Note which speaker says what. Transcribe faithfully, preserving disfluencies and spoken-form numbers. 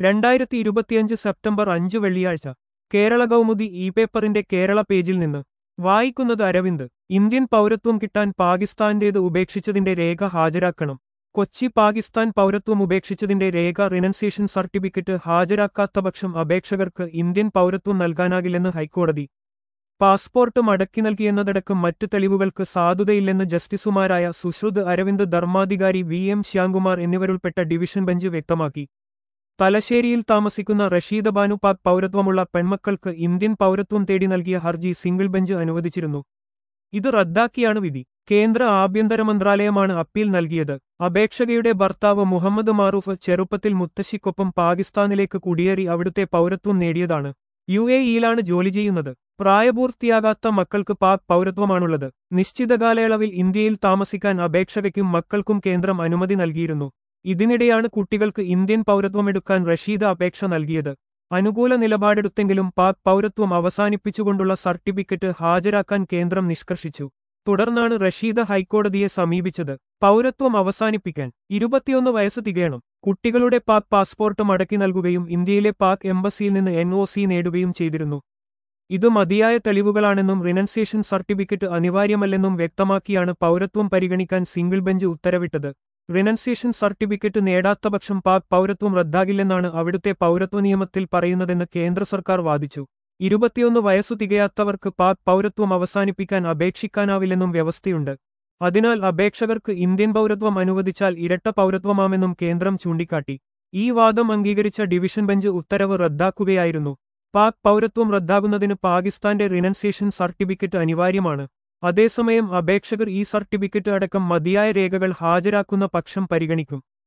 Speaker 1: രണ്ടായിരത്തി ഇരുപത്തിയഞ്ച് സെപ്റ്റംബർ അഞ്ച് വെള്ളിയാഴ്ച കേരള കൗമുദി ഇ പേപ്പറിന്റെ കേരള പേജിൽ നിന്ന് വായിക്കുന്നത് അരവിന്ദ്. ഇന്ത്യൻ പൗരത്വം കിട്ടാൻ പാകിസ്ഥാന്റേത് ഉപേക്ഷിച്ചതിന്റെ രേഖ ഹാജരാക്കണം. കൊച്ചി. പാകിസ്ഥാൻ പൗരത്വം ഉപേക്ഷിച്ചതിന്റെ രേഖ റിനൻസിയേഷൻ സർട്ടിഫിക്കറ്റ് ഹാജരാക്കാത്തപക്ഷം അപേക്ഷകർക്ക് ഇന്ത്യൻ പൗരത്വം നൽകാനാകില്ലെന്ന് ഹൈക്കോടതി. പാസ്പോർട്ട് മടക്കി നൽകിയെന്നതടക്കം മറ്റ് തെളിവുകൾക്ക് സാധുതയില്ലെന്ന് ജസ്റ്റിസുമാരായ സുശ്രുത് അരവിന്ദ്, ധർമാധികാരി വി എം ശ്യാംകുമാർ എന്നിവരുൾപ്പെട്ട ഡിവിഷൻ ബെഞ്ച് വ്യക്തമാക്കി. തലശ്ശേരിയിൽ താമസിക്കുന്ന റഷീദ ബാനു പാക് പൗരത്വമുള്ള പെൺമക്കൾക്ക് ഇന്ത്യൻ പൗരത്വം തേടി നൽകിയ ഹർജി സിംഗിൾ ബെഞ്ച് അനുവദിച്ചിരുന്നു. ഇത് റദ്ദാക്കിയാണ് വിധി. കേന്ദ്ര ആഭ്യന്തര മന്ത്രാലയമാണ് അപ്പീൽ നൽകിയത്. അപേക്ഷകയുടെ ഭർത്താവ് മുഹമ്മദ് മാറൂഫ് ചെറുപ്പത്തിൽ മുത്തശ്ശിക്കൊപ്പം പാകിസ്ഥാനിലേക്ക് കുടിയേറി അവിടുത്തെ പൗരത്വം നേടിയതാണ്. യു എ ഇയിലാണ് ജോലി ചെയ്യുന്നത്. പ്രായപൂർത്തിയാകാത്ത മക്കൾക്ക് പാക് പൗരത്വമാണുള്ളത്. നിശ്ചിത കാലയളവിൽ ഇന്ത്യയിൽ താമസിക്കാൻ അപേക്ഷകയ്ക്കും മക്കൾക്കും കേന്ദ്രം അനുമതി നൽകിയിരുന്നു. ഇതിനിടെയാണ് കുട്ടികൾക്ക് ഇന്ത്യൻ പൗരത്വമെടുക്കാൻ റഷീദ അപേക്ഷ നൽകിയത്. അനുകൂല നിലപാടെടുത്തെങ്കിലും പാക് പൗരത്വം അവസാനിപ്പിച്ചുകൊണ്ടുള്ള സർട്ടിഫിക്കറ്റ് ഹാജരാക്കാൻ കേന്ദ്രം നിഷ്കർഷിച്ചു. തുടർന്നാണ് റഷീദ ഹൈക്കോടതിയെ സമീപിച്ചത്. പൗരത്വം അവസാനിപ്പിക്കാൻ ഇരുപത്തിയൊന്ന് വയസ്സ് തികയണം. കുട്ടികളുടെ പാക് പാസ്പോർട്ട് മടക്കി നൽകുകയും ഇന്ത്യയിലെ പാക് എംബസിയിൽ നിന്ന് എൻ ഒ സി നേടുകയും ചെയ്തിരുന്നു. ഇത് മതിയായ തെളിവുകളാണെന്നും റിനൻസിയേഷൻ സർട്ടിഫിക്കറ്റ് അനിവാര്യമല്ലെന്നും വ്യക്തമാക്കിയാണ് പൗരത്വം പരിഗണിക്കാൻ സിംഗിൾ ബെഞ്ച് ഉത്തരവിട്ടത്. റിനൻസിയേഷൻ സർട്ടിഫിക്കറ്റ് നേടാത്തപക്ഷം പാക് പൗരത്വം റദ്ദാകില്ലെന്നാണ് അവിടുത്തെ പൗരത്വ നിയമത്തിൽ പറയുന്നതെന്ന് കേന്ദ്ര സർക്കാർ വാദിച്ചു. ഇരുപത്തിയൊന്ന് വയസ്സു തികയാത്തവർക്ക് പാക് പൗരത്വം അവസാനിപ്പിക്കാൻ അപേക്ഷിക്കാനാവില്ലെന്നും വ്യവസ്ഥയുണ്ട്. അതിനാൽ അപേക്ഷകർക്ക് ഇന്ത്യൻ പൗരത്വം അനുവദിച്ചാൽ ഇരട്ട പൗരത്വമാമെന്നും കേന്ദ്രം ചൂണ്ടിക്കാട്ടി. ഈ വാദം അംഗീകരിച്ച ഡിവിഷൻ ബെഞ്ച് ഉത്തരവ് റദ്ദാക്കുകയായിരുന്നു. പാക് പൗരത്വം റദ്ദാകുന്നതിന് പാകിസ്ഥാന്റെ റിനൻസിയേഷൻ സർട്ടിഫിക്കറ്റ് അനിവാര്യമാണ്. അതേസമയം അപേക്ഷകർ ഈ സർട്ടിഫിക്കറ്റ് അടക്കം മതിയായ രേഖകൾ ഹാജരാക്കുന്ന പക്ഷം പരിഗണിക്കും.